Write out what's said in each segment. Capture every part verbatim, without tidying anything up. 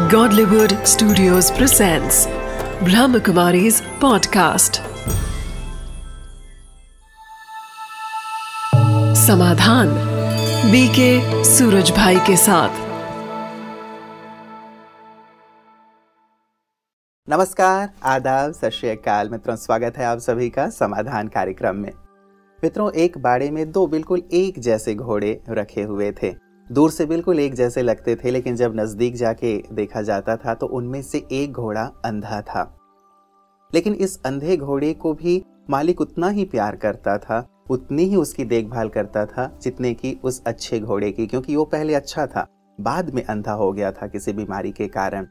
Godlywood Studios presents Brahmakumari's podcast. समाधान BK Suraj भाई के साथ। नमस्कार, आदाब, सत श्री अकाल मित्रों, स्वागत है आप सभी का समाधान कार्यक्रम में। मित्रों, एक बाड़े में दो बिल्कुल एक जैसे घोड़े रखे हुए थे। दूर से बिल्कुल एक जैसे लगते थे, लेकिन जब नजदीक जाके देखा जाता था तो उनमें से एक घोड़ा अंधा था। लेकिन इस अंधे घोड़े को भी मालिक उतना ही प्यार करता था, उतनी ही उसकी देखभाल करता था जितने की उस अच्छे घोड़े की, क्योंकि वो पहले अच्छा था, बाद में अंधा हो गया था किसी बीमारी के कारण।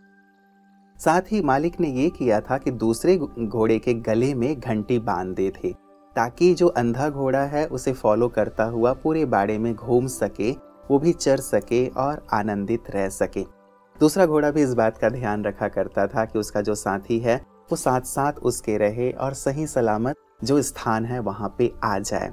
साथ ही मालिक ने ये किया था कि दूसरे घोड़े के गले में घंटी बांध दे थे, ताकि जो अंधा घोड़ा है उसे फॉलो करता हुआ पूरे बाड़े में घूम सके, वो भी चर सके और आनंदित रह सके। दूसरा घोड़ा भी इस बात का ध्यान रखा करता था कि उसका जो साथी है वो साथ साथ उसके रहे और सही सलामत जो स्थान है वहां पे आ जाए।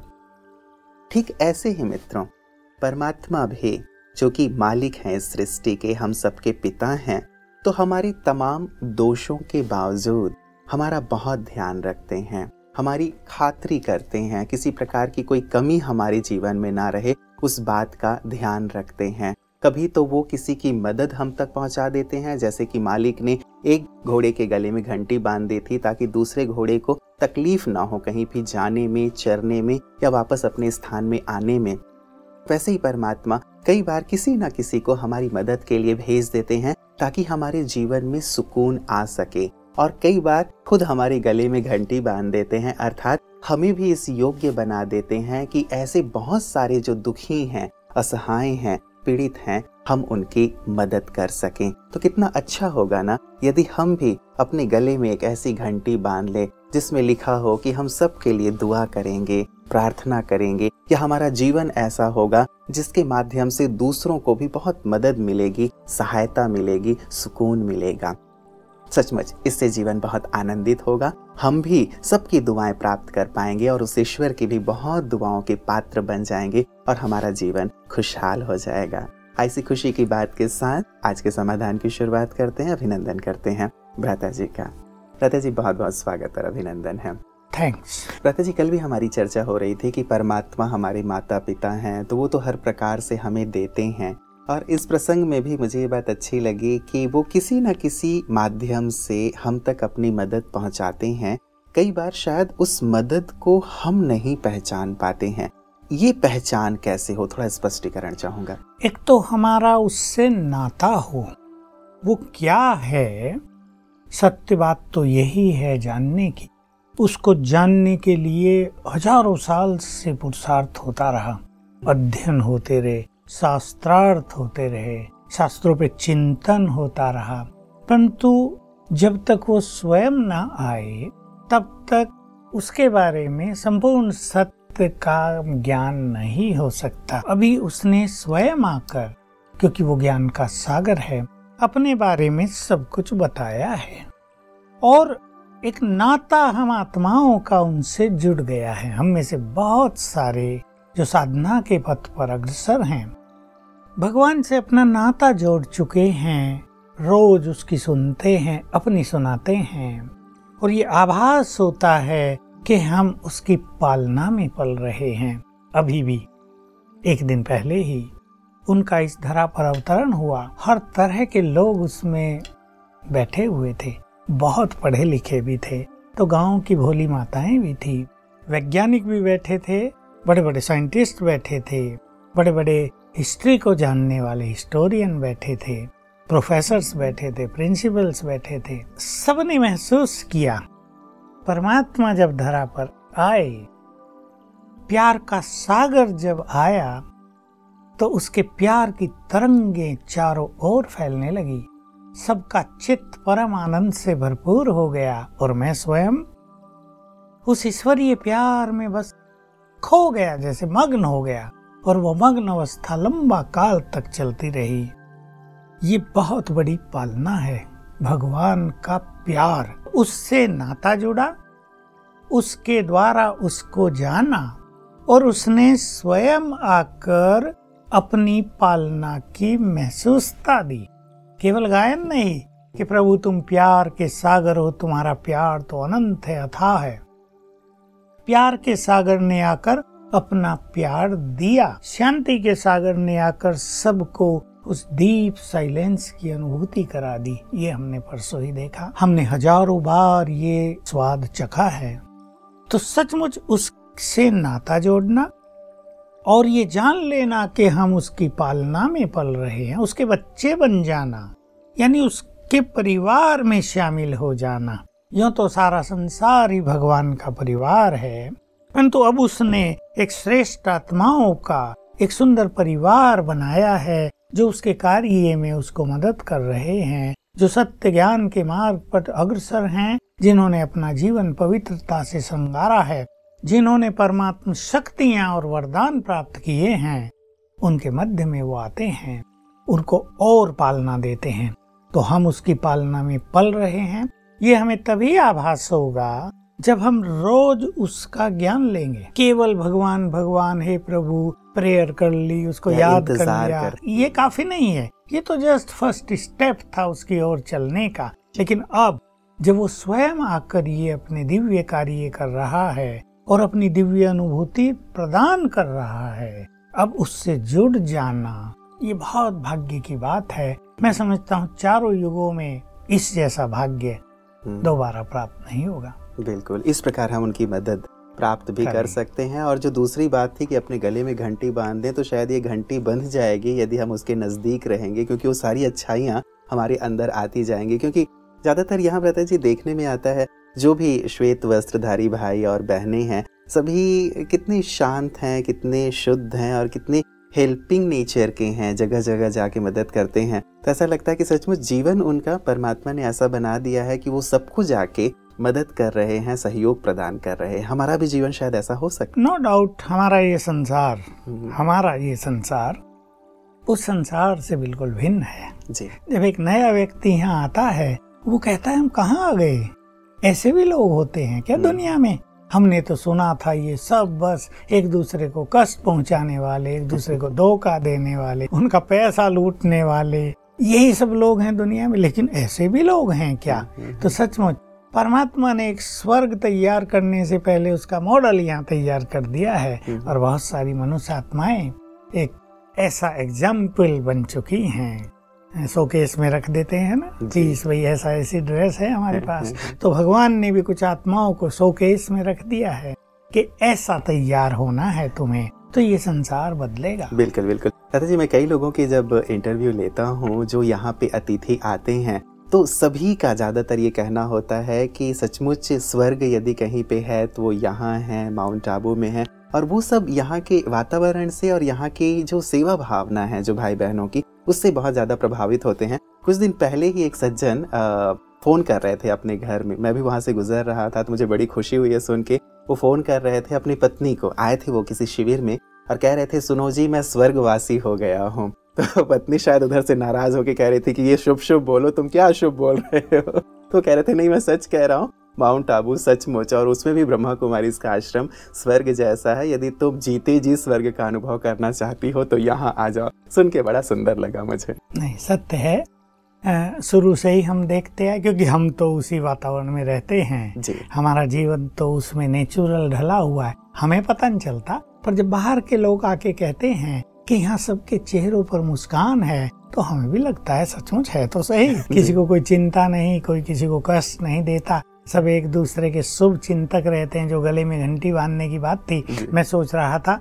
ठीक ऐसे ही मित्रों, परमात्मा भी, जो कि मालिक हैं इस सृष्टि के, हम सबके पिता हैं, तो हमारे तमाम दोषों के बावजूद हमारा बहुत ध्यान रखते हैं, हमारी खातिरी करते हैं, किसी प्रकार की कोई कमी हमारे जीवन में ना रहे उस बात का ध्यान रखते हैं। कभी तो वो किसी की मदद हम तक पहुंचा देते हैं, जैसे कि मालिक ने एक घोड़े के गले में घंटी बांध दी थी ताकि दूसरे घोड़े को तकलीफ ना हो कहीं भी जाने में, चरने में या वापस अपने स्थान में आने में। वैसे ही परमात्मा कई बार किसी न किसी को हमारी मदद के लिए भेज देते हैं ताकि हमारे जीवन में सुकून आ सके, और कई बार खुद हमारे गले में घंटी बांध देते हैं, अर्थात हमें भी इस योग्य बना देते हैं कि ऐसे बहुत सारे जो दुखी हैं, असहाय हैं, पीड़ित हैं, हम उनकी मदद कर सकें। तो कितना अच्छा होगा ना यदि हम भी अपने गले में एक ऐसी घंटी बांध ले जिसमें लिखा हो कि हम सब के लिए दुआ करेंगे, प्रार्थना करेंगे, या हमारा जीवन ऐसा होगा जिसके माध्यम से दूसरों को भी बहुत मदद मिलेगी, सहायता मिलेगी, सुकून मिलेगा। सचमुच इससे जीवन बहुत आनंदित होगा, हम भी सबकी दुआएं प्राप्त कर पाएंगे और उस ईश्वर की भी बहुत दुआओं के पात्र बन जाएंगे और हमारा जीवन खुशहाल हो जाएगा। ऐसी खुशी की बात के साथ आज के समाधान की शुरुआत करते हैं। अभिनंदन करते हैं भ्राता जी का। भ्राता जी, बहुत बहुत स्वागत और अभिनंदन है। थैंक्स। भ्राता जी, कल भी हमारी चर्चा हो रही थी कि परमात्मा हमारे माता पिता हैं, तो वो तो हर प्रकार से हमें देते हैं, और इस प्रसंग में भी मुझे ये बात अच्छी लगी कि वो किसी न किसी माध्यम से हम तक अपनी मदद पहुंचाते हैं। कई बार शायद उस मदद को हम नहीं पहचान पाते हैं। ये पहचान कैसे हो, थोड़ा स्पष्टीकरण चाहूंगा। एक तो हमारा उससे नाता हो, वो क्या है, सत्य बात तो यही है जानने की। उसको जानने के लिए हजारों साल से पुरुषार्थ होता रहा, अध्ययन होते रहे, शास्त्रार्थ होते रहे, शास्त्रों पे चिंतन होता रहा, परंतु जब तक वो स्वयं ना आए तब तक उसके बारे में संपूर्ण सत्य का ज्ञान नहीं हो सकता। अभी उसने स्वयं आकर, क्योंकि वो ज्ञान का सागर है, अपने बारे में सब कुछ बताया है, और एक नाता हम आत्माओं का उनसे जुड़ गया है। हम में से बहुत सारे जो साधना के पथ पर अग्रसर हैं, भगवान से अपना नाता जोड़ चुके हैं, रोज उसकी सुनते हैं, अपनी सुनाते हैं, और ये आभास होता है कि हम उसकी पालना में पल रहे हैं। अभी भी एक दिन पहले ही उनका इस धरा पर अवतरण हुआ। हर तरह के लोग उसमें बैठे हुए थे, बहुत पढ़े लिखे भी थे, तो गांव की भोली माताएं भी थी, वैज्ञानिक भी बैठे थे, बड़े बड़े साइंटिस्ट बैठे थे, बड़े बड़े हिस्ट्री को जानने वाले हिस्टोरियन बैठे थे, प्रोफेसर्स बैठे थे, प्रिंसिपल्स बैठे थे। सबने महसूस किया परमात्मा जब धरा पर आए, प्यार का सागर जब आया, तो उसके प्यार की तरंगें चारों ओर फैलने लगी। सबका चित्त परम आनंद से भरपूर हो गया, और मैं स्वयं उस ईश्वरीय प्यार में बस खो गया, जैसे मग्न हो गया, और वो मग्न अवस्था लंबा काल तक चलती रही। ये बहुत बड़ी पालना है, भगवान का प्यार। उससे नाता जुड़ा, उसके द्वारा उसको जाना, और उसने स्वयं आकर अपनी पालना की महसूसता दी केवल गायन नहीं कि प्रभु तुम प्यार के सागर हो, तुम्हारा प्यार तो अनंत है, अथाह है। प्यार के सागर ने आकर अपना प्यार दिया, शांति के सागर ने आकर सबको उस डीप साइलेंस की अनुभूति करा दी। ये हमने परसों ही देखा, हमने हजारों बार ये स्वाद चखा है। तो सचमुच उससे नाता जोड़ना और ये जान लेना कि हम उसकी पालना में पल रहे हैं, उसके बच्चे बन जाना, यानी उसके परिवार में शामिल हो जाना। यूं तो सारा संसार ही भगवान का परिवार है, परंतु अब उसने एक श्रेष्ठ आत्माओं का एक सुंदर परिवार बनाया है जो उसके कार्य में उसको मदद कर रहे हैं, जो सत्य ज्ञान के मार्ग पर अग्रसर हैं, जिन्होंने अपना जीवन पवित्रता से संवारा है, जिन्होंने परमात्मा शक्तियां और वरदान प्राप्त किए हैं। उनके मध्य में वो आते हैं, उनको और पालना देते हैं। तो हम उसकी पालना में पल रहे हैं। ये हमें तभी आभास होगा जब हम रोज उसका ज्ञान लेंगे। केवल भगवान भगवान हे प्रभु प्रेयर कर ली, उसको या याद कर लिया, ये काफी नहीं है। ये तो जस्ट फर्स्ट स्टेप था उसकी ओर चलने का। लेकिन अब जब वो स्वयं आकर ये अपने दिव्य कार्य कर रहा है और अपनी दिव्य अनुभूति प्रदान कर रहा है, अब उससे जुड़ जाना ये बहुत भाग्य की बात है। मैं समझता हूँ चारों युगों में इस जैसा भाग्य दोबारा प्राप्त नहीं होगा। बिल्कुल, इस प्रकार हम उनकी मदद प्राप्त भी कर सकते हैं। और जो दूसरी बात थी कि अपने गले में घंटी बांध दें, तो शायद ये घंटी बंध जाएगी यदि हम उसके नज़दीक रहेंगे, क्योंकि वो सारी अच्छाइयाँ हमारे अंदर आती जाएंगी। क्योंकि ज़्यादातर यहाँ ब्रता जी देखने में आता है, जो भी श्वेत वस्त्रधारी भाई और बहनें हैं, सभी कितने शांत हैं, कितने शुद्ध हैं और कितने हेल्पिंग नेचर के हैं, जगह जगह जाके मदद करते हैं। तो ऐसा लगता है कि सचमुच जीवन उनका परमात्मा ने ऐसा बना दिया है कि वो सबको जाके मदद कर रहे हैं, सहयोग प्रदान कर रहे हैं। हमारा भी जीवन शायद ऐसा हो सकता है। नो डाउट, हमारा ये संसार हमारा ये संसार उस संसार से बिल्कुल भिन्न है जी। जब एक नया व्यक्ति यहाँ आता है, वो कहता है हम कहाँ आ गए, ऐसे भी लोग होते हैं क्या दुनिया में? हमने तो सुना था ये सब बस एक दूसरे को कष्ट पहुंचाने वाले, एक दूसरे को धोखा देने वाले, उनका पैसा लूटने वाले, यही सब लोग हैं दुनिया में। लेकिन ऐसे भी लोग हैं क्या? तो सचमुच परमात्मा ने एक स्वर्ग तैयार करने से पहले उसका मॉडल यहाँ तैयार कर दिया है, और बहुत सारी मनुष्य आत्माएं एक ऐसा एग्जाम्पल बन चुकी हैं। शोकेस में रख देते हैं ना चीज, भाई ऐसा ऐसी ड्रेस है हमारे पास, तो भगवान ने भी कुछ आत्माओं को शोकेस में रख दिया है कि ऐसा तैयार होना है तुम्हें, तो ये संसार बदलेगा। बिल्कुल बिल्कुल दादा जी, मैं कई लोगों की जब इंटरव्यू लेता हूँ जो यहाँ पे अतिथि आते हैं, तो सभी का ज़्यादातर ये कहना होता है कि सचमुच स्वर्ग यदि कहीं पे है तो वो यहाँ है, माउंट आबू में है। और वो सब यहाँ के वातावरण से और यहाँ की जो सेवा भावना है जो भाई बहनों की, उससे बहुत ज़्यादा प्रभावित होते हैं। कुछ दिन पहले ही एक सज्जन फ़ोन कर रहे थे अपने घर में, मैं भी वहाँ से गुजर रहा था, तो मुझे बड़ी खुशी हुई है सुन के। वो फ़ोन कर रहे थे अपनी पत्नी को, आए थे वो किसी शिविर में, और कह रहे थे सुनो जी मैं स्वर्गवासी हो गया हूँ। तो पत्नी शायद उधर से नाराज़ होकर कह रही थी कि ये शुभ शुभ बोलो, तुम क्या शुभ बोल रहे हो? तो कह रहे थे नहीं मैं सच कह रहा हूँ, माउंट आबू सचमुच, और उसमें भी ब्रह्मा कुमारी इसका आश्रम स्वर्ग जैसा है। यदि तुम जीते जी स्वर्ग का अनुभव करना चाहती हो तो यहाँ आ जाओ। सुन के बड़ा सुंदर लगा मुझे। नहीं, सत्य है, शुरू से ही हम देखते हैं, क्योंकि हम तो उसी वातावरण में रहते हैं जी। हमारा जीवन तो उसमें नेचुरल ढला हुआ है, हमें पता नहीं चलता। पर जब बाहर के लोग आके कहते हैं कि यहाँ सबके चेहरों पर मुस्कान है, तो हमें भी लगता है सचमुच है तो सही। किसी को कोई चिंता नहीं, कोई किसी को कष्ट नहीं देता, सब एक दूसरे के शुभ चिंतक रहते हैं। जो गले में घंटी बांधने की बात थी, मैं सोच रहा था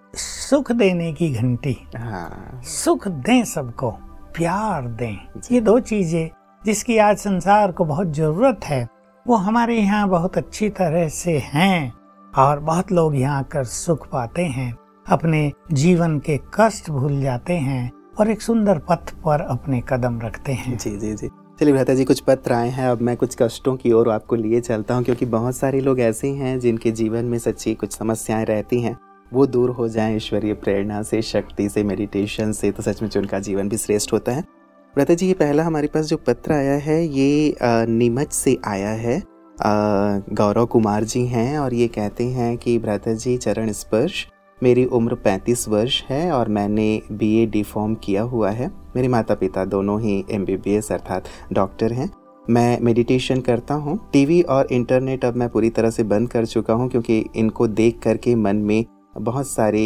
सुख देने की घंटी। हाँ। सुख दें सबको, प्यार दें, ये दो चीजें जिसकी आज संसार को बहुत जरूरत है, वो हमारे यहाँ बहुत अच्छी तरह से हैं। और बहुत लोग यहाँ आकर सुख पाते हैं, अपने जीवन के कष्ट भूल जाते हैं और एक सुंदर पथ पर अपने कदम रखते हैं। जी जी जी। चलिए भ्राता जी, कुछ पत्र आए हैं, अब मैं कुछ कष्टों की ओर आपको लिए चलता हूँ, क्योंकि बहुत सारे लोग ऐसे हैं जिनके जीवन में सच्ची कुछ समस्याएं रहती हैं, वो दूर हो जाएं ईश्वरीय प्रेरणा से, शक्ति से, मेडिटेशन से, तो सचमुच उनका जीवन भी श्रेष्ठ होता है। भ्राता जी, ये पहला हमारे पास जो पत्र आया है ये नीमच से आया है। गौरव कुमार जी हैं और ये कहते हैं कि भ्राता जी चरण स्पर्श मेरी उम्र पैंतीस वर्ष है और मैंने बीए डी फार्म किया हुआ है। मेरे माता पिता दोनों ही एमबीबीएस अर्थात डॉक्टर हैं। मैं मेडिटेशन करता हूँ। टीवी और इंटरनेट अब मैं पूरी तरह से बंद कर चुका हूँ, क्योंकि इनको देख करके मन में बहुत सारे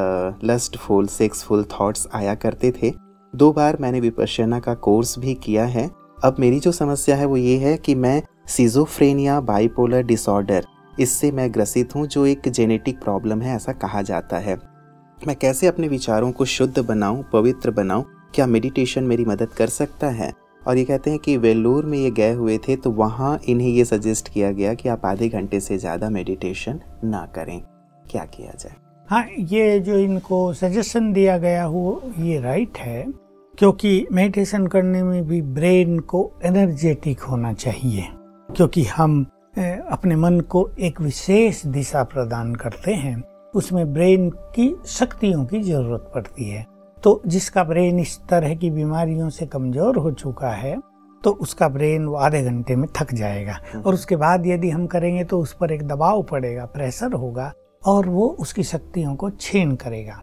लस्टफुल सेक्सफुल थॉट्स आया करते थे। दो बार मैंने विपश्यना का कोर्स भी किया है। अब मेरी जो समस्या है वो ये है कि मैं सिजोफ्रेनिया बाइपोलर डिसऑर्डर, इससे मैं ग्रसित हूँ, जो एक जेनेटिक प्रॉब्लम है ऐसा कहा जाता है। मैं कैसे अपने विचारों को शुद्ध बनाऊं, पवित्र बनाऊं? क्या मेडिटेशन मेरी मदद कर सकता है? और ये कहते हैं कि वेल्लोर में ये गए हुए थे तो वहाँ इन्हें ये सजेस्ट किया गया कि आप आधे घंटे से ज़्यादा मेडिटेशन ना करें। क्या किया जाए? हाँ, ये जो इनको सजेशन दिया गया हो ये राइट है, क्योंकि मेडिटेशन करने में भी ब्रेन को एनर्जेटिक होना चाहिए, क्योंकि हम अपने मन को एक विशेष दिशा प्रदान करते हैं। उसमें ब्रेन की शक्तियों की जरूरत पड़ती है। तो जिसका ब्रेन इस तरह की बीमारियों से कमजोर हो चुका है तो उसका ब्रेन वो आधे घंटे में थक जाएगा, और उसके बाद यदि हम करेंगे तो उस पर एक दबाव पड़ेगा, प्रेशर होगा, और वो उसकी शक्तियों को छीन करेगा।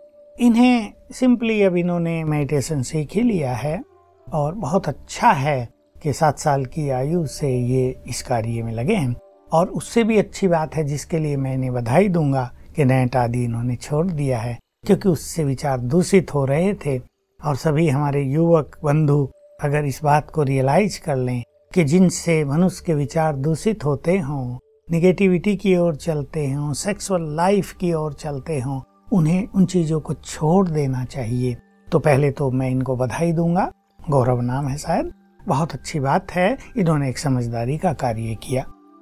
इन्हें सिंपली अब इन्होंने मेडिटेशन सीख ही लिया है और बहुत अच्छा है कि सात साल की आयु से ये इस कार्य में लगे हैं। और उससे भी अच्छी बात है, जिसके लिए मैं इन्हें बधाई दूंगा, कि नेट आदि इन्होंने छोड़ दिया है, क्योंकि उससे विचार दूषित हो रहे थे। और सभी हमारे युवक बंधु अगर इस बात को रियलाइज कर लें कि जिनसे मनुष्य के विचार दूषित होते हों, निगेटिविटी की ओर चलते हों, सेक्सुअल लाइफ की ओर चलते हों, उन्हें उन चीज़ों को छोड़ देना चाहिए। तो पहले तो मैं इनको बधाई दूंगा, गौरव नाम है शायद, बहुत अच्छी बात है, इन्होंने एक समझदारी का कार्य किया।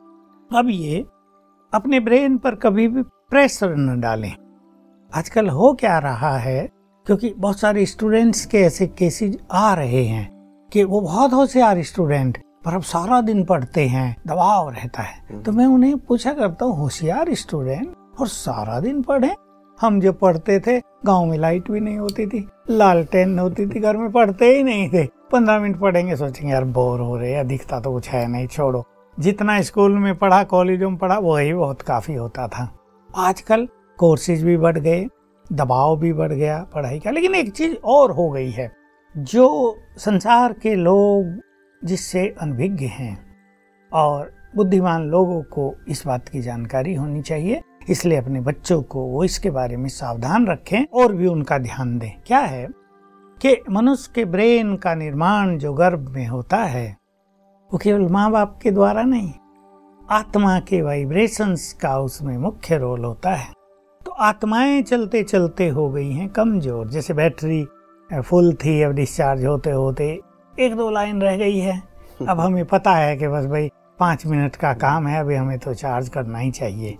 अब ये अपने ब्रेन पर कभी भी प्रेशर न डालें। आजकल हो क्या रहा है, क्योंकि बहुत सारे स्टूडेंट्स के ऐसे केसेस आ रहे हैं कि वो बहुत होशियार स्टूडेंट पर अब सारा दिन पढ़ते हैं, दबाव रहता है। तो मैं उन्हें पूछा करता हूँ, होशियार स्टूडेंट और सारा दिन पढ़े? हम जब पढ़ते थे गांव में लाइट भी नहीं होती थी, लालटेन होती थी, घर में पढ़ते ही नहीं थे। पंद्रह मिनट पढ़ेंगे, सोचेंगे यार बोर हो रहे हैं, दिखता तो कुछ है नहीं, छोड़ो। जितना स्कूल में पढ़ा, कॉलेजों में पढ़ा, वही बहुत काफी होता था। आजकल कोर्सेज भी बढ़ गए, दबाव भी बढ़ गया पढ़ाई का। लेकिन एक चीज और हो गई है, जो संसार के लोग जिससे अनभिज्ञ हैं और बुद्धिमान लोगों को इस बात की जानकारी होनी चाहिए, इसलिए अपने बच्चों को वो इसके बारे में सावधान रखें और भी उनका ध्यान दें। क्या है कि मनुष्य के ब्रेन का निर्माण जो गर्भ में होता है वो केवल माँ बाप के द्वारा नहीं, आत्मा के वाइब्रेशंस का उसमें मुख्य रोल होता है। तो आत्माएं चलते चलते हो गई हैं कमजोर। जैसे बैटरी फुल थी, अब डिस्चार्ज होते होते एक दो लाइन रह गई है, अब हमें पता है कि बस भाई पाँच मिनट का काम है, अभी हमें तो चार्ज करना ही चाहिए।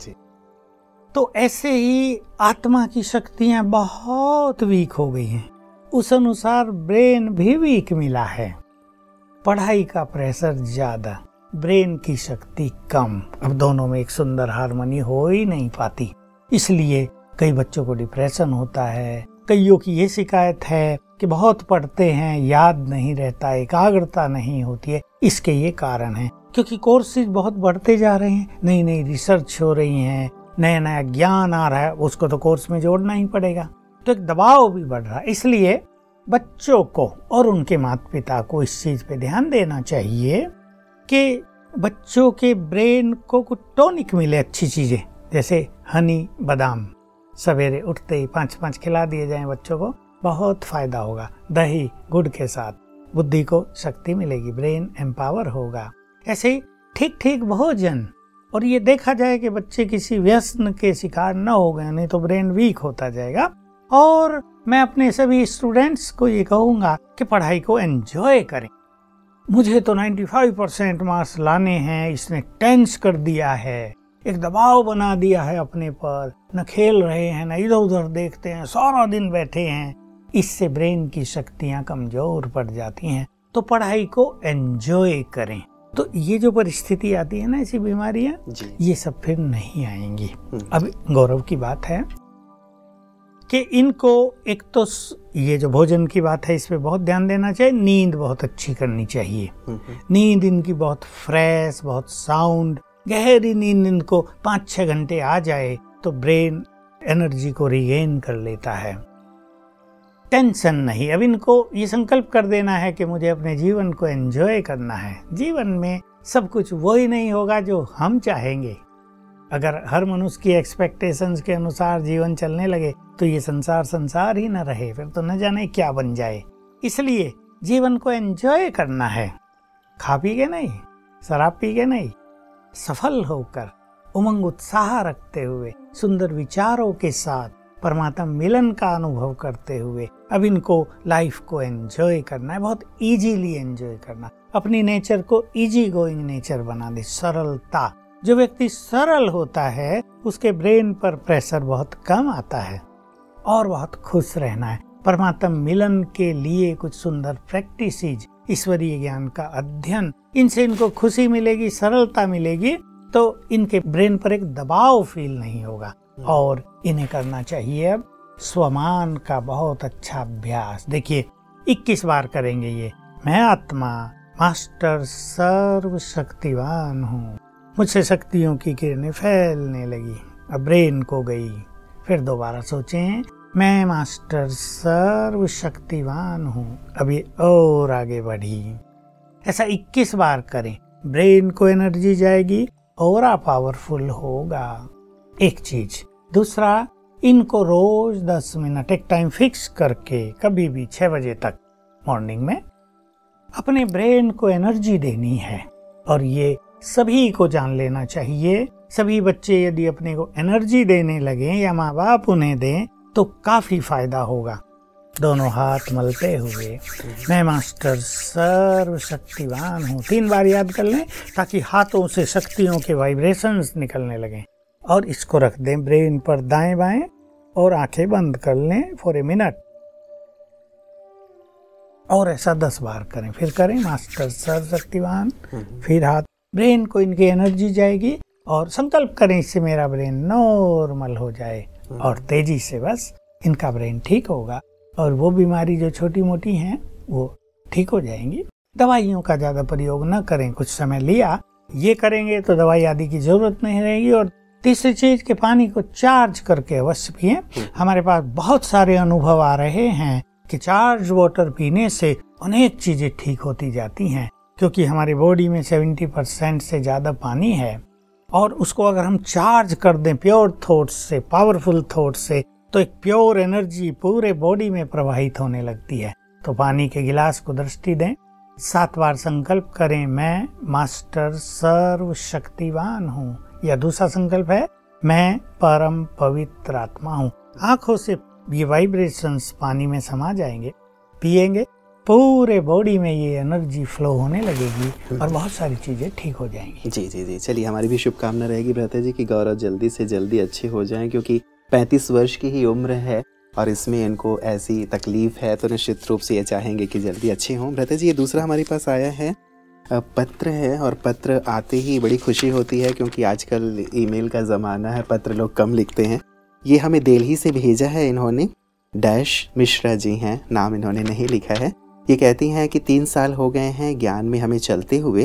तो ऐसे ही आत्मा की शक्तियां बहुत वीक हो गई हैं, उस अनुसार ब्रेन भी वीक मिला है। पढ़ाई का प्रेशर ज्यादा, ब्रेन की शक्ति कम। अब दोनों में एक सुंदर हार्मनी हो ही नहीं पाती, इसलिए कई बच्चों को डिप्रेशन होता है। कईयों की ये शिकायत है कि बहुत पढ़ते हैं, याद नहीं रहता, एकाग्रता नहीं होती है। इसके ये कारण है क्योंकि कोर्सेज बहुत बढ़ते जा रहे हैं, नई नई रिसर्च हो रही हैं, नया नया ज्ञान आ रहा है, उसको तो कोर्स में जोड़ना ही पड़ेगा। तो एक दबाव भी बढ़ रहा है। इसलिए बच्चों को और उनके माता पिता को इस चीज पे ध्यान देना चाहिए कि बच्चों के ब्रेन को कुछ टॉनिक मिले, अच्छी चीजें, जैसे हनी, बादाम सवेरे उठते ही पांच पांच खिला दिए जाएं बच्चों को, बहुत फायदा होगा। दही गुड़ के साथ बुद्धि को शक्ति मिलेगी, ब्रेन एम्पावर होगा। ऐसे ही ठीक ठीक भोजन, और ये देखा जाए कि बच्चे किसी व्यसन के शिकार न हो गए, नहीं तो ब्रेन वीक होता जाएगा। और मैं अपने सभी स्टूडेंट्स को ये कहूँगा कि पढ़ाई को एंजॉय करें। मुझे तो पचानवे परसेंट मार्क्स लाने हैं, इसने टेंस कर दिया है, एक दबाव बना दिया है अपने पर, न खेल रहे हैं न इधर उधर देखते हैं, सारा दिन बैठे हैं। इससे ब्रेन की शक्तियाँ कमजोर पड़ जाती हैं। तो पढ़ाई को एंजॉय करें। तो ये जो परिस्थिति आती है ना, ऐसी बीमारियां, ये सब फिर नहीं आएंगी। अब गौरव की बात है कि इनको एक तो ये जो भोजन की बात है, इस पे बहुत ध्यान देना चाहिए। नींद बहुत अच्छी करनी चाहिए। नींद इनकी बहुत फ्रेश, बहुत साउंड, गहरी नींद इनको पाँच छः घंटे आ जाए तो ब्रेन एनर्जी को रिगेन कर लेता है। टेंशन नहीं, अब इनको ये संकल्प कर देना है कि मुझे अपने जीवन को एंजॉय करना है। जीवन में सब कुछ वही नहीं होगा जो हम चाहेंगे। अगर हर मनुष्य की एक्सपेक्टेशंस के अनुसार जीवन चलने लगे तो ये संसार संसार ही न रहे, फिर तो न जाने क्या बन जाए। इसलिए जीवन को एंजॉय करना है, खा पी के नहीं, शराब पी के नहीं, सफल होकर उमंग उत्साह रखते हुए सुंदर विचारों के साथ परमात्मा मिलन का अनुभव करते हुए अब इनको लाइफ को एंजॉय करना है, बहुत इजीली एंजॉय करना, अपनी नेचर को इजी गोइंग नेचर बना दे, सरलता। जो व्यक्ति सरल होता है उसके ब्रेन पर प्रेशर बहुत कम आता है और बहुत खुश रहना है। परमात्मा मिलन के लिए कुछ सुंदर प्रैक्टिसेज, ईश्वरीय ज्ञान का अध्ययन, इनसे इनको खुशी मिलेगी, सरलता मिलेगी, तो इनके ब्रेन पर एक दबाव फील नहीं होगा। और इन्हें करना चाहिए अब स्वमान का बहुत अच्छा अभ्यास। देखिए इक्कीस बार करेंगे ये। मैं आत्मा मास्टर सर्वशक्तिवान हूँ, मुझसे शक्तियों की किरणें फैलने लगी, अब ब्रेन को गई। फिर दोबारा सोचें, मैं मास्टर सर्वशक्तिवान हूँ, अभी और आगे बढ़ी। ऐसा इक्कीस बार करें, ब्रेन को एनर्जी जाएगी, और पावरफुल होगा। एक चीज। दूसरा, इनको रोज दस मिनट एक टाइम फिक्स करके कभी भी छह बजे तक मॉर्निंग में अपने ब्रेन को एनर्जी देनी है। और ये सभी को जान लेना चाहिए। सभी बच्चे यदि अपने को एनर्जी देने लगे या माँ बाप उन्हें दें तो काफी फायदा होगा। दोनों हाथ मलते हुए मैं मास्टर सर्वशक्तिवान हूँ तीन बार याद कर लें, ताकि हाथों से शक्तियों के वाइब्रेशंस निकलने लगें। और इसको रख दें ब्रेन पर दाएं बाएं और आंखें बंद कर लें फॉर ए मिनट। और ऐसा दस बार करें। फिर करें मास्टर सर्वशक्तिवान, फिर हाथ, ब्रेन को इनकी एनर्जी जाएगी और संकल्प करें इससे मेरा ब्रेन नॉर्मल हो जाए और तेजी से बस इनका ब्रेन ठीक होगा और वो बीमारी जो छोटी मोटी हैं वो ठीक हो जाएंगी। दवाइयों का ज्यादा प्रयोग न करें। कुछ समय लिया, ये करेंगे तो दवाई आदि की जरूरत नहीं रहेगी। और तीसरी चीज के पानी को चार्ज करके अवश्य पिए। हमारे पास बहुत सारे अनुभव आ रहे हैं कि चार्ज वाटर पीने से अनेक चीजें ठीक होती जाती हैं, क्योंकि हमारी बॉडी में सत्तर परसेंट से ज्यादा पानी है और उसको अगर हम चार्ज कर दें प्योर थॉट्स से, पावरफुल थॉट्स से, तो एक प्योर एनर्जी पूरे बॉडी में प्रवाहित होने लगती है। तो पानी के गिलास को दृष्टि दें, सात बार संकल्प करें मैं मास्टर सर्वशक्तिवान हूँ, या दूसरा संकल्प है मैं परम पवित्र आत्मा हूँ। आंखों से ये वाइब्रेशंस पानी में समा जाएंगे, पिएंगे, पूरे बॉडी में ये एनर्जी फ्लो होने लगेगी और बहुत सारी चीजें ठीक हो जाएंगी। जी जी जी चलिए, हमारी भी शुभकामना रहेगी भ्राता जी कि गौरव जल्दी से जल्दी अच्छे हो जाएं, क्योंकि पैंतीस वर्ष की ही उम्र है और इसमें इनको ऐसी तकलीफ है, तो निश्चित रूप से ये चाहेंगे कि जल्दी अच्छे हों। भ्राता जी, ये दूसरा हमारे पास आया है पत्र है, और पत्र आते ही बड़ी खुशी होती है, क्योंकि आजकल ईमेल का ज़माना है, पत्र लोग कम लिखते हैं। ये हमें दिल्ली से भेजा है इन्होंने, डैश मिश्रा जी हैं, नाम इन्होंने नहीं लिखा है। ये कहती हैं कि तीन साल हो गए हैं ज्ञान में हमें चलते हुए।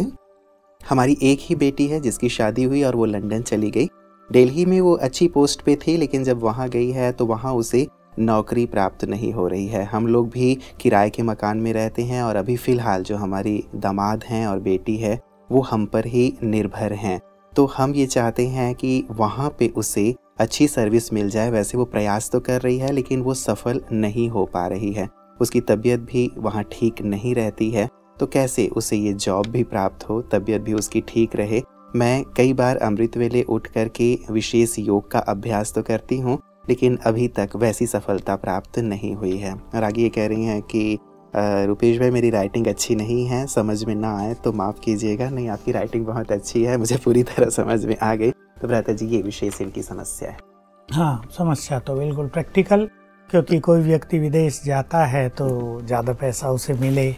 हमारी एक ही बेटी है जिसकी शादी हुई और वो लंदन चली गई। दिल्ली में वो अच्छी पोस्ट पे थी, लेकिन जब वहाँ गई है तो वहाँ उसे नौकरी प्राप्त नहीं हो रही है। हम लोग भी किराए के मकान में रहते हैं और अभी फ़िलहाल जो हमारी दामाद हैं और बेटी है वो हम पर ही निर्भर हैं। तो हम ये चाहते हैं कि वहाँ पे उसे अच्छी सर्विस मिल जाए। वैसे वो प्रयास तो कर रही है लेकिन वो सफल नहीं हो पा रही है। उसकी तबीयत भी वहाँ ठीक नहीं रहती है, तो कैसे उसे ये जॉब भी प्राप्त हो, तबीयत भी उसकी ठीक रहे। मैं कई बार अमृत वेले उठ कर के विशेष योग का अभ्यास तो करती हूँ, लेकिन अभी तक वैसी सफलता प्राप्त नहीं हुई है। और आगे ये कह रही हैं कि रुपेश भाई मेरी राइटिंग अच्छी नहीं है, समझ में ना आए तो माफ़ कीजिएगा। नहीं, आपकी राइटिंग बहुत अच्छी है, मुझे पूरी तरह समझ में आ गई। तो भ्राता जी, ये विशेष इनकी समस्या है। हाँ, समस्या तो बिल्कुल प्रैक्टिकल, क्योंकि कोई व्यक्ति विदेश जाता है तो ज़्यादा पैसा उसे मिले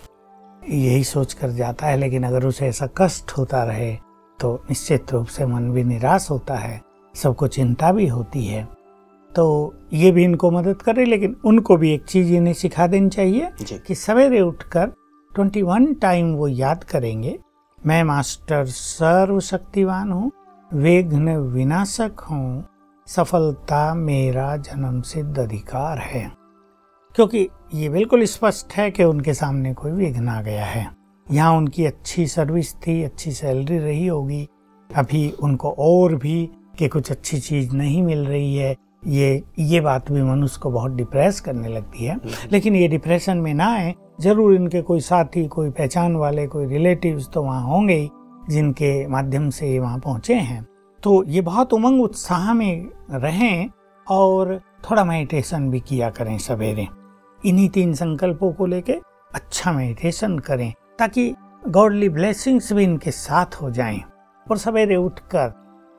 यही सोच कर जाता है, लेकिन अगर उसे ऐसा कष्ट होता रहे तो निश्चित रूप से मन भी निराश होता है, सबको चिंता भी होती है। तो ये भी इनको मदद करे, लेकिन उनको भी एक चीज़ इन्हें सिखा देनी चाहिए कि सवेरे उठकर इक्कीस टाइम वो याद करेंगे मैं मास्टर सर्वशक्तिवान हूँ, विघ्न विनाशक हूँ, सफलता मेरा जन्म सिद्ध अधिकार है, क्योंकि ये बिल्कुल स्पष्ट है कि उनके सामने कोई विघ्न आ गया है। यहाँ उनकी अच्छी सर्विस थी, अच्छी सैलरी रही होगी, अभी उनको और भी कि कुछ अच्छी चीज़ नहीं मिल रही है, ये ये बात भी मनुष्य को बहुत डिप्रेस करने लगती है। लेकिन ये डिप्रेशन में ना आए, जरूर इनके कोई साथी, कोई पहचान वाले, कोई रिलेटिव्स तो वहाँ होंगे ही जिनके माध्यम से ये वहाँ पहुँचे हैं। तो ये बहुत उमंग उत्साह में रहें और थोड़ा मेडिटेशन भी किया करें सवेरे। इन्हीं तीन संकल्पों को लेके अच्छा मेडिटेशन करें ताकि गॉडली ब्लेसिंग्स भी इनके साथ हो जाएं। और सवेरे उठकर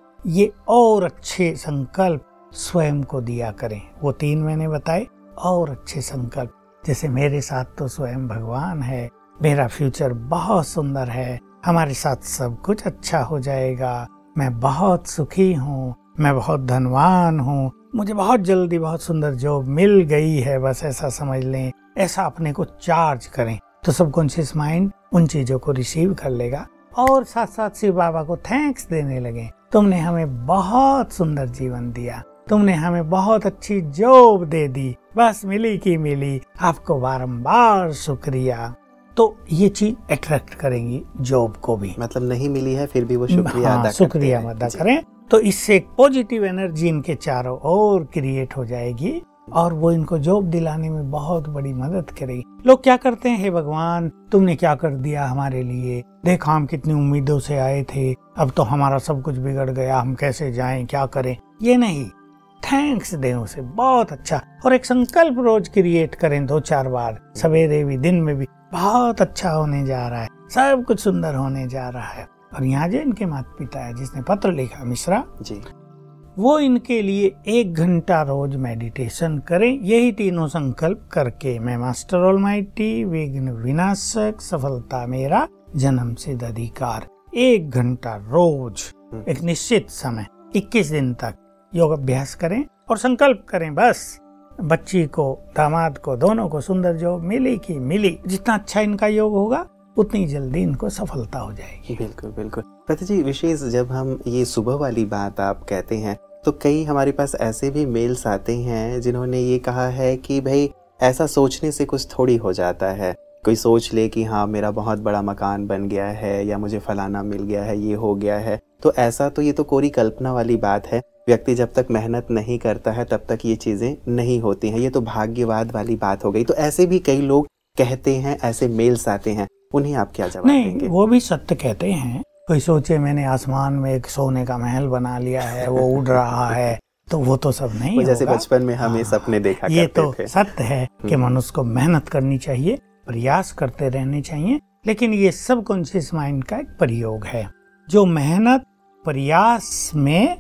ये और अच्छे संकल्प स्वयं को दिया करें। वो तीन मैंने बताए और अच्छे संकल्प, जैसे मेरे साथ तो स्वयं भगवान है, मेरा फ्यूचर बहुत सुंदर है, हमारे साथ सब कुछ अच्छा हो जाएगा, मैं बहुत सुखी हूँ, मैं बहुत धनवान हूँ, मुझे बहुत जल्दी बहुत सुंदर जॉब मिल गई है, बस ऐसा समझ लें। ऐसा अपने को चार्ज करें तो सबकॉन्शियस माइंड उन चीज़ों को रिसीव कर लेगा और साथ साथ शिव बाबा को थैंक्स देने लगे। तुमने हमें बहुत सुंदर जीवन दिया, तुमने हमें बहुत अच्छी जॉब दे दी, बस मिली की मिली, आपको बारंबार शुक्रिया। तो ये चीज अट्रैक्ट करेंगी जॉब को भी। मतलब नहीं मिली है फिर भी वो शुक्रिया हाँ, अदा शुक्रिया अदा करें तो इससे एक पॉजिटिव एनर्जी इनके चारों ओर क्रिएट हो जाएगी और वो इनको जॉब दिलाने में बहुत बड़ी मदद करेगी। लोग क्या करते हैं, हे भगवान तुमने क्या कर दिया हमारे लिए, देखा हम कितनी उम्मीदों से आए थे, अब तो हमारा सब कुछ बिगड़ गया, हम कैसे जाएं, क्या करें। ये नहीं, थैंक्स दें उसे, बहुत अच्छा। और एक संकल्प रोज क्रिएट करें दो चार बार, सवेरे भी दिन में भी, बहुत अच्छा होने जा रहा है, सब कुछ सुंदर होने जा रहा है। और यहाँ जो इनके माता पिता है जिसने पत्र लिखा, मिश्रा जी, वो इनके लिए एक घंटा रोज मेडिटेशन करें। यही तीनों संकल्प करके, मैं मास्टर ऑलमाइटी, विघ्न विनाशक, सफलता मेरा जन्म सिद्ध अधिकार, एक घंटा रोज एक निश्चित समय इक्कीस दिन तक योग अभ्यास करें और संकल्प करें, बस बच्ची को, दामाद को, दोनों को सुंदर जॉब मिली की मिली। जितना अच्छा इनका योग होगा उतनी जल्दी इनको सफलता हो जाएगी। बिल्कुल बिल्कुल। पति जी, विशेष जब हम ये सुबह वाली बात आप कहते हैं तो कई हमारे पास ऐसे भी मेल्स आते हैं जिन्होंने ये कहा है कि भाई ऐसा सोचने से कुछ थोड़ी हो जाता है। कोई सोच ले कि हाँ मेरा बहुत बड़ा मकान बन गया है या मुझे फलाना मिल गया है, ये हो गया है, तो ऐसा तो ये तो कोरी कल्पना वाली बात है। व्यक्ति जब तक मेहनत नहीं करता है तब तक ये चीजें नहीं होती हैं, ये तो भाग्यवाद वाली बात हो गई। तो ऐसे भी कई लोग कहते हैं, ऐसे मेल्स आते हैं, उन्हें आप क्या जवाब नहीं, देंगे? वो भी सत्य कहते हैं। कोई सोचे मैंने आसमान में एक सोने का महल बना लिया है, वो उड़ रहा है, तो वो तो सब नहीं होगा। जैसे बचपन में हमें सपने देखा ये करते तो थे। सत्य है कि मनुष्य को मेहनत करनी चाहिए, प्रयास करते रहने चाहिए, लेकिन ये सब कॉन्शियस माइंड का एक प्रयोग है जो मेहनत प्रयास में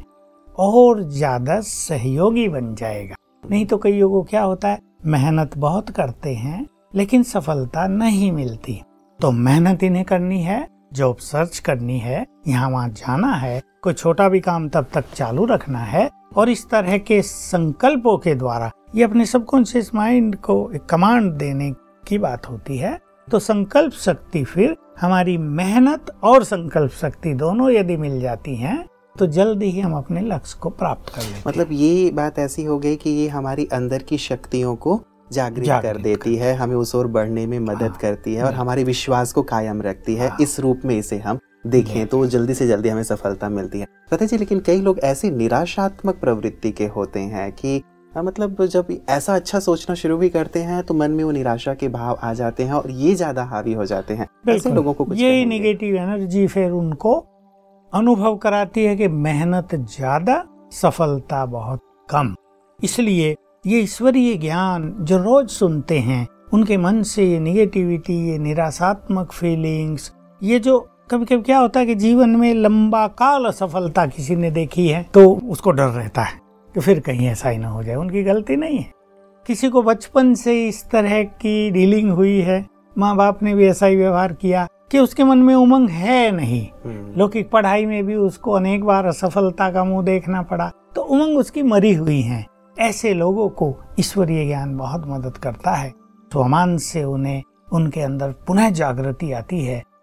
और ज्यादा सहयोगी बन जाएगा। नहीं तो कई लोगों को क्या होता है, मेहनत बहुत करते हैं लेकिन सफलता नहीं मिलती। तो मेहनत इन्हें करनी है, जॉब सर्च करनी है, यहाँ वहाँ जाना है, कोई छोटा भी काम तब तक चालू रखना है और इस तरह के संकल्पों के द्वारा ये अपने सबकॉन्शियस माइंड को एक कमांड देने की बात होती है। तो संकल्प शक्ति, फिर हमारी मेहनत और संकल्प शक्ति दोनों यदि मिल जाती हैं तो जल्दी ही हम अपने लक्ष्य को प्राप्त कर लेते। मतलब ये बात ऐसी हो गई कि ये हमारी अंदर की शक्तियों को जागृत, जागृत कर देती कर। है, हमें उस ओर बढ़ने में मदद हाँ, करती है और हमारे विश्वास को कायम रखती है। हाँ, इस रूप में इसे हम देखें तो जल्दी से जल्दी हमें सफलता मिलती है। पता जी, लेकिन कई लोग ऐसे निराशात्मक प्रवृत्ति के होते हैं कि मतलब जब ऐसा अच्छा सोचना शुरू भी करते हैं तो मन में वो निराशा के भाव आ जाते हैं और ये ज्यादा हावी हो जाते हैं। ऐसे लोगों को कुछ ये नेगेटिव एनर्जी फिर उनको अनुभव कराती है कि मेहनत ज्यादा, सफलता बहुत कम। इसलिए ये ईश्वरीय ज्ञान जो रोज सुनते हैं, उनके मन से ये निगेटिविटी, ये निराशात्मक फीलिंग्स, ये जो कभी कभी क्या होता है कि जीवन में लंबा काल असफलता किसी ने देखी है तो उसको डर रहता है कि फिर कहीं ऐसा ही ना हो जाए। उनकी गलती नहीं है, किसी को बचपन से इस तरह की डीलिंग हुई है, माँ बाप ने भी ऐसा ही व्यवहार किया कि उसके मन में उमंग है नहीं। लौकिक पढ़ाई में भी उसको अनेक बार असफलता का मुंह देखना पड़ा, तो उमंग उसकी मरी हुई है। ऐसे लोगों को ईश्वरीय ज्ञान बहुत मदद करता है। स्वमान से उन्हें उनके अंदर पुनः जागृति आती है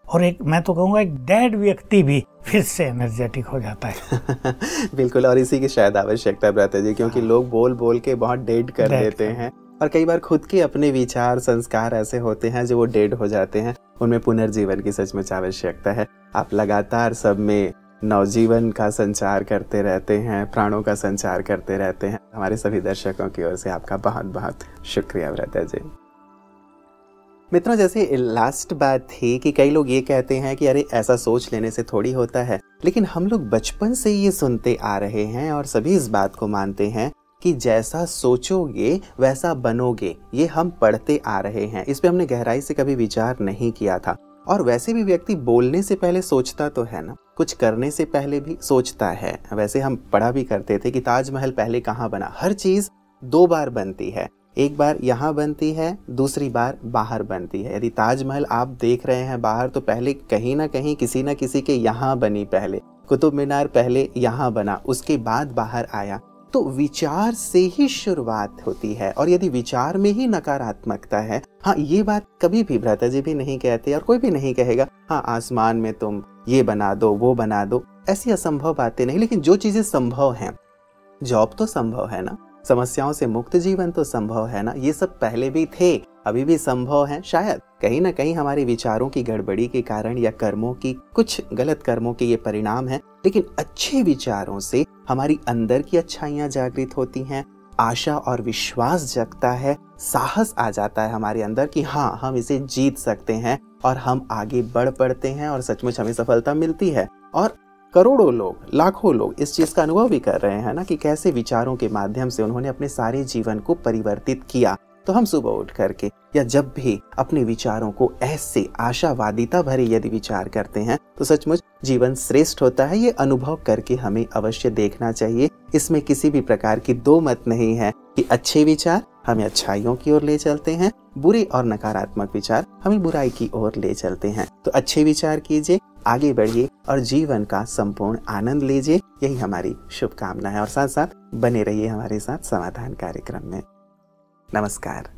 और एक मैं तो कहूँगा एक डेड व्यक्ति भी फिर से एनर्जेटिक हो जाता है। बिल्कुल, और इसी की शायद आवश्यकता भ्राता जी, क्योंकि हाँ। लोग बोल बोल के बहुत डेड कर Dead देते कर हैं, और कई बार खुद के अपने विचार संस्कार ऐसे होते हैं जो वो डेड हो जाते हैं। उनमें पुनर्जीवन की सचमुच आवश्यकता है। आप लगातार सब में नवजीवन का संचार करते रहते हैं, प्राणों का संचार करते रहते हैं। हमारे सभी दर्शकों की ओर से आपका बहुत बहुत शुक्रिया भ्राता जी। मित्रों, जैसे लास्ट बात थी कि कई लोग ये कहते हैं कि अरे ऐसा सोच लेने से थोड़ी होता है, लेकिन हम लोग बचपन से ये सुनते आ रहे हैं और सभी इस बात को मानते हैं कि जैसा सोचोगे वैसा बनोगे। ये हम पढ़ते आ रहे हैं, इस पे हमने गहराई से कभी विचार नहीं किया था। और वैसे भी व्यक्ति बोलने से पहले सोचता तो है ना, कुछ करने से पहले भी सोचता है। वैसे हम पढ़ा भी करते थे कि ताजमहल पहले कहाँ बना। हर चीज दो बार बनती है, एक बार यहाँ बनती है, दूसरी बार बाहर बनती है। यदि ताजमहल आप देख रहे हैं बाहर, तो पहले कहीं ना कहीं किसी ना किसी के यहाँ बनी। पहले कुतुब मीनार पहले यहाँ बना, उसके बाद बाहर आया। तो विचार से ही शुरुआत होती है, और यदि विचार में ही नकारात्मकता है, हाँ ये बात कभी भी भ्राता जी भी नहीं कहते और कोई भी नहीं कहेगा हाँ आसमान में तुम ये बना दो वो बना दो, ऐसी असंभव बातें नहीं। लेकिन जो चीजें संभव हैं, जॉब तो संभव है ना, समस्याओं से मुक्त जीवन तो संभव है ना, ये सब पहले भी थे, अभी भी संभव है। शायद कहीं ना कहीं हमारे विचारों की गड़बड़ी के कारण या कर्मों की, कुछ गलत कर्मों के ये परिणाम है। लेकिन अच्छे विचारों से हमारी अंदर की अच्छाइयाँ जागृत होती हैं, आशा और विश्वास जगता है, साहस आ जाता है हमारे अंदर कि हाँ हम इसे जीत सकते हैं, और हम आगे बढ़ पड़ते हैं और सचमुच हमें सफलता मिलती है। और करोड़ों लोग, लाखों लोग इस चीज का अनुभव भी कर रहे हैं ना, कि कैसे विचारों के माध्यम से उन्होंने अपने सारे जीवन को परिवर्तित किया। तो हम सुबह उठ करके या जब भी अपने विचारों को ऐसे आशावादिता भरे यदि विचार करते हैं, तो सचमुच जीवन श्रेष्ठ होता है। ये अनुभव करके हमें अवश्य देखना चाहिए। इसमें किसी भी प्रकार की दो मत नहीं है कि अच्छे विचार हमें अच्छाइयों की ओर ले चलते हैं, बुरे और नकारात्मक विचार हमें बुराई की ओर ले चलते हैं। तो अच्छे विचार कीजिए, आगे बढ़िए और जीवन का संपूर्ण आनंद लीजिए, यही हमारी शुभकामना है। और साथ साथ बने रहिए हमारे साथ समाधान कार्यक्रम में। नमस्कार।